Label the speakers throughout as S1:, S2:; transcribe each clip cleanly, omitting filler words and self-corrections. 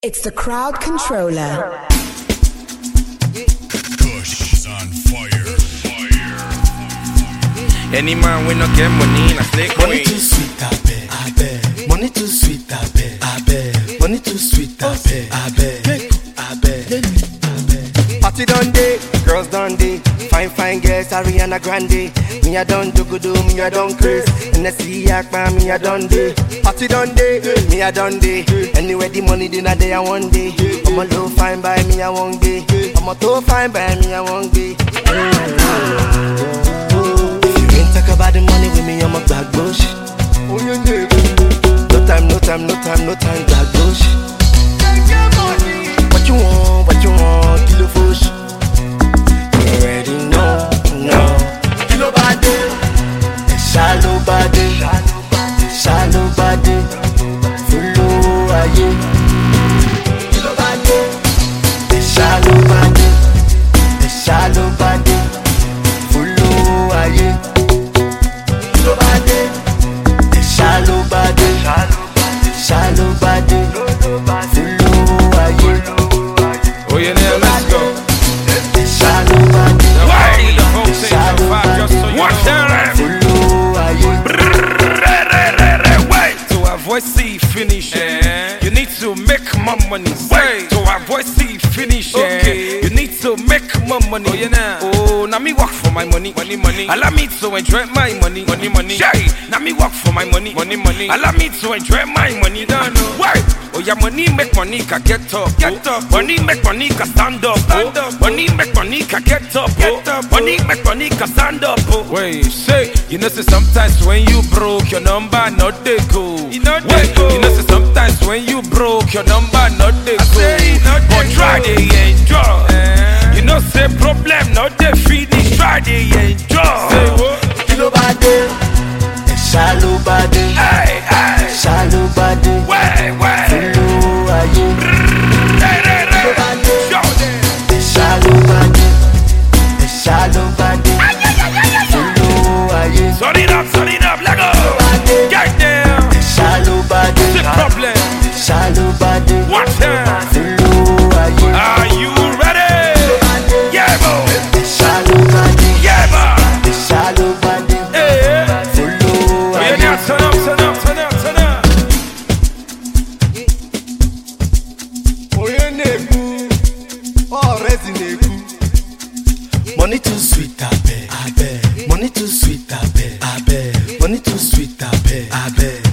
S1: It's the crowd controller.
S2: Kush is on fire.
S3: Any man we no get money in a slick
S4: Money
S3: way.
S4: too sweet, I bet. Money too sweet, I bet. Money too sweet, I bet.
S5: Party done day, girls done day. Fine girls, Ariana Grande. Me I done do good, me I done craze. And I see Akman, me I done day. Party done day, me I done day. Anyway the money dinner day I one day. I'm a low fine by me I one day. I'm a too fine by me I one day. If you ain't talk about the money with me, I'm a black bush. No time, black bush. What you want, kilo fush. You already know. Kilo bade, shallow bade, follow aye. Kilo bade, shallow bade, follow aye. Kilo bade, shallow bade, follow aye.
S3: Oh yeah, now let's go.
S5: Shallow bade,
S3: Why the folks say so far just so you know.
S5: follow aye.
S3: Wait to avoid see finish. You need to make more money. Wait to avoid see finish. You need to make more money. Oh yeah, now. Oh, now me work for my money. Allow me to enjoy my money. Shay, now me work for my money. Allow me to enjoy my money. Why? Oh yeah, money make money can get up. Money make money can stand up. Money make money can get up. Money make money can stand up. Wait, say, you know say sometimes when you broke your number not they go. You know say sometimes when you broke your number not they go. But try to enjoy. You know say problem not they finish. Try to enjoy. Say what?
S5: Kilo bade, shallow bade, shallow bade.
S3: Wait.
S5: Follow aye.
S3: Show them.
S5: Shallow bade, follow aye.
S3: Turn it up, let go. Get down.
S5: Shallow bade,
S3: The problem.
S5: shallow bade,
S3: Watch down.
S5: follow aye.
S3: Are you ready? Yeah, bro.
S5: Shallow bade,
S3: Yeah, bro.
S5: shallow bade,
S3: Hey.
S5: follow
S3: Oh, yeah,
S5: aye.
S3: now turn up.
S5: Money too sweet, I bet. Money too sweet, I bet. Money too sweet, I bet.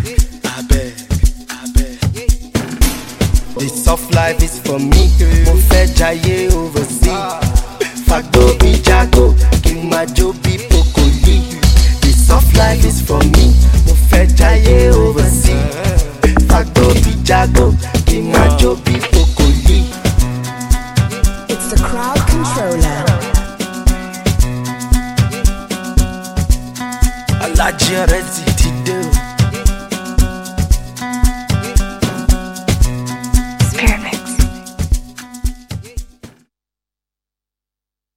S5: This soft life is for me. Mo fẹ́ jayé overseas. Fagbo bi jago, kí n máa jó bí pokoli. This soft life is for me. Mo fẹ́ jayé overseas. Fagbo bi jago, kí n máa jó bí pokoli.
S1: It's the crowd controller.
S5: Alaji Rezi.